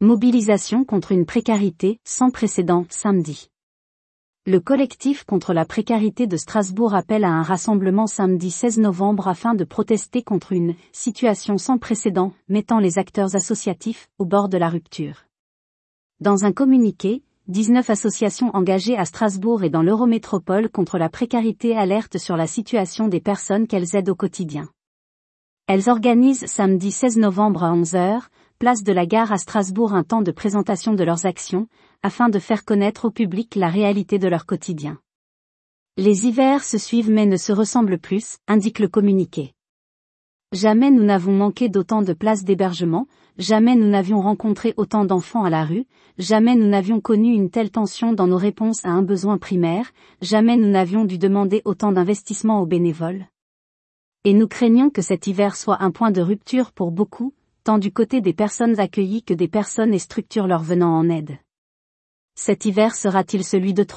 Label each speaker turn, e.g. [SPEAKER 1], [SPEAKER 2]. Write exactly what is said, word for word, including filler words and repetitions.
[SPEAKER 1] Mobilisation contre une précarité sans précédent samedi. Le collectif contre la précarité de Strasbourg appelle à un rassemblement samedi seize novembre afin de protester contre une situation sans précédent mettant les acteurs associatifs au bord de la rupture. Dans un communiqué, dix-neuf associations engagées à Strasbourg et dans l'Eurométropole contre la précarité alertent sur la situation des personnes qu'elles aident au quotidien. Elles organisent samedi seize novembre à onze heures, place de la Gare à Strasbourg un temps de présentation de leurs actions, afin de faire connaître au public la réalité de leur quotidien. Les hivers se suivent mais ne se ressemblent plus, indique le communiqué. Jamais nous n'avons manqué d'autant de places d'hébergement, jamais nous n'avions rencontré autant d'enfants à la rue, jamais nous n'avions connu une telle tension dans nos réponses à un besoin primaire, jamais nous n'avions dû demander autant d'investissements aux bénévoles. Et nous craignons que cet hiver soit un point de rupture pour beaucoup, tant du côté des personnes accueillies que des personnes et structures leur venant en aide. Cet hiver sera-t-il celui de trop ?